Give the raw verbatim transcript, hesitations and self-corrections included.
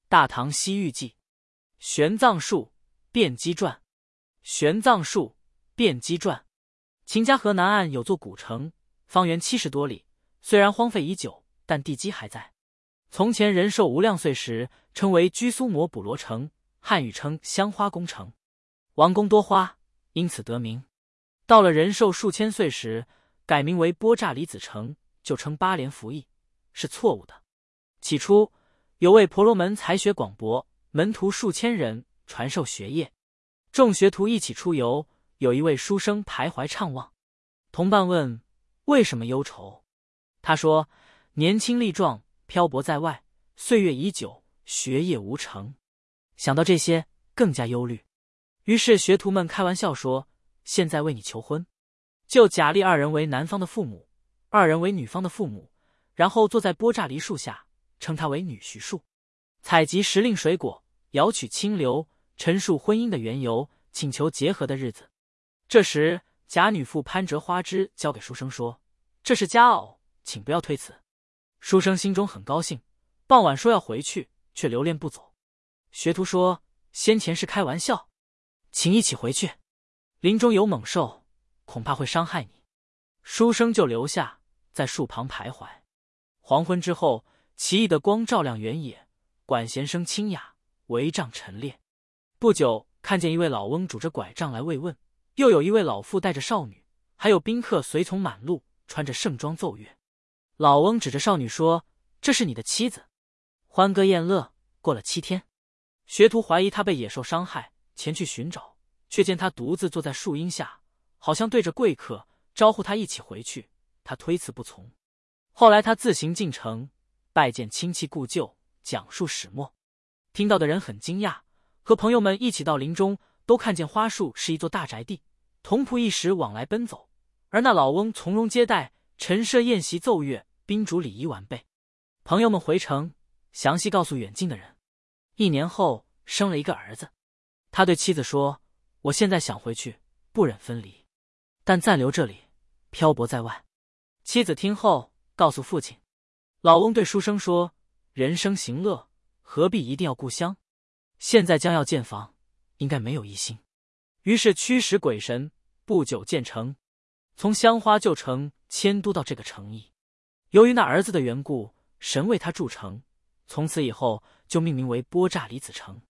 大唐西域记》。玄奘术辩机传。玄奘术辩机传。秦家河南岸有座古城，方圆七十多里，虽然荒废已久，但地基还在。从前人寿无量岁时，称为居苏摩补罗城，汉语称香花宫城。王宫多花，因此得名。到了人寿数千岁时，改名为波乍离子城，就称八连服役，是错误的。起初有位婆罗门才学广博，门徒数千人，传授学业。众学徒一起出游，有一位书生徘徊怅望。同伴问为什么忧愁，他说年轻力壮，漂泊在外，岁月已久，学业无成。想到这些，更加忧虑。于是学徒们开玩笑说，现在为你求婚，就假立二人为男方的父母，二人为女方的父母，然后坐在波乍离树下，称他为女婿树，采集时令水果，舀取清流，陈述婚姻的缘由，请求结合的日子。这时假女妇攀折花枝交给书生说，这是佳偶，请不要推辞。书生心中很高兴，傍晚说要回去，却留恋不走。学徒说，先前是开玩笑，请一起回去，林中有猛兽，恐怕会伤害你。书生就留下，在树旁徘徊。黄昏之后，奇异的光照亮原野，管弦声清雅，帷帐陈列。不久，看见一位老翁拄着拐杖来慰问，又有一位老妇带着少女，还有宾客随从满路，穿着盛装奏乐。老翁指着少女说，这是你的妻子。欢歌宴乐，过了七天。学徒怀疑他被野兽伤害，前去寻找，却见他独自坐在树荫下，好像对着贵客，招呼他一起回去，他推辞不从。后来他自行进城，拜见亲戚故旧，讲述始末。听到的人很惊讶，和朋友们一起到林中，都看见花树是一座大宅地，童仆一时往来奔走，而那老翁从容接待，陈设宴席奏乐，宾主礼仪完备。朋友们回城，详细告诉远近的人。一年后生了一个儿子。他对妻子说，我现在想回去，不忍分离，但暂留这里，漂泊在外。妻子听后告诉父亲。老翁对书生说，人生行乐，何必一定要故乡？现在将要建房，应该没有疑心。于是驱使鬼神，不久建成。从香花旧城迁都到这个城邑。由于那儿子的缘故，神为他筑城，从此以后就命名为波乍离子城。